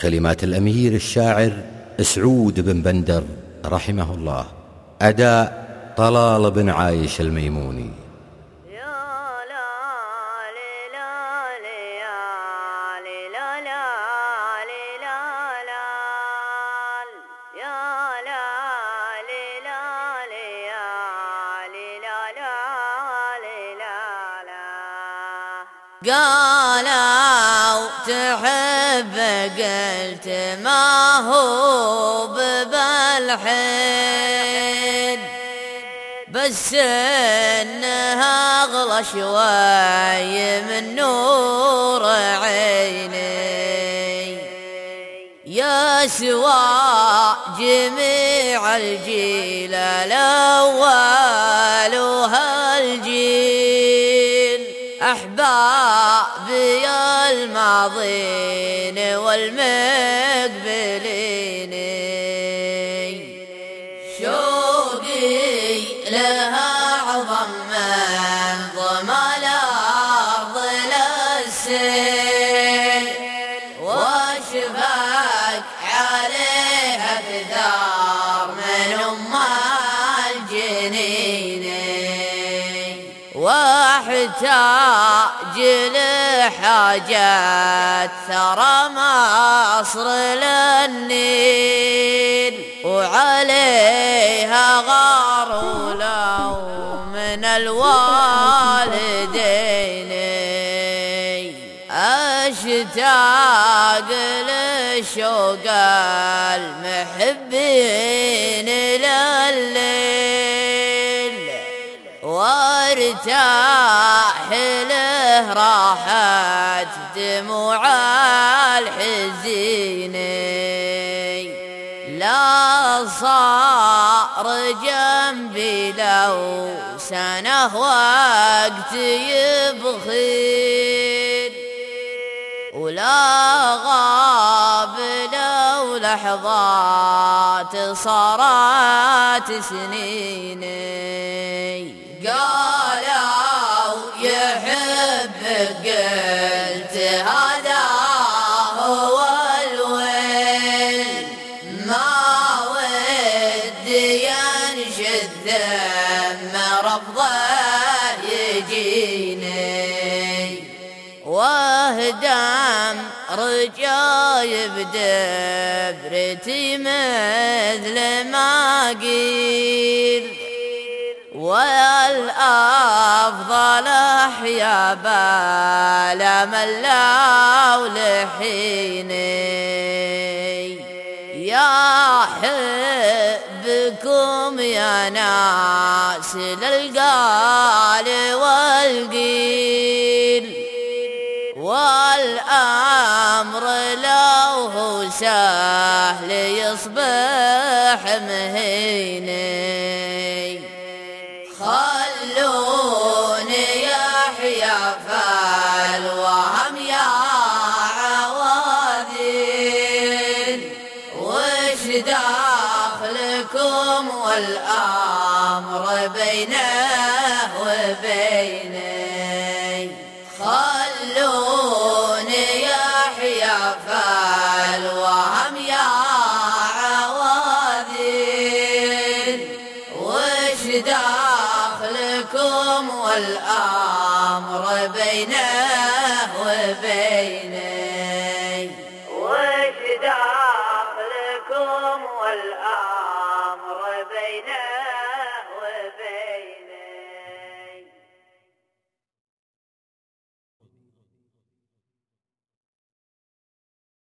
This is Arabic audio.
كلمات الأمير الشاعر سعود بن بندر رحمه الله، أداء طلال بن عايش الميموني. قالوا تحب قلت ما هو بالحين، بس انها اغلى شوي من نور عيني، يا سوى جميع الجيل الاول وهالجيل، أحبابي الماضين والمقبلين، شوقي لها عظم من ضمال الأرض للسيل، واشفاق عليها أكثر من أم الجنين، واحتاج لحاجات ثرى مصر للنيل، وعليها غار ولو من الوالدين، أشتاق لشوق المحبين لليل، وارتاح له راحت دموع الحزين، لا صار جنبي لو سنة وقت يبخيل، ولا غاب لو لحظات صارت سنين، قالوا يحبك قلت هذا هو الويل، ما ودي ينشد ذم رفضه يجيني، واهدم رجاي بدبرتي مثل ما قيل، والأفضل أحيا بلا ملا ولحيني، يا حبكم يا ناس للقال والقيل، والأمر لو هو سهل يصبح مهيني، خلوني يحيا فالوهم يا عواذين، وش داخلكم والأمر بينه وبيني، خلوني يحيا فالوهم يا عواذين، وش داخلكم والأمر بينه وبيني، وش داخلكم والأمر بينه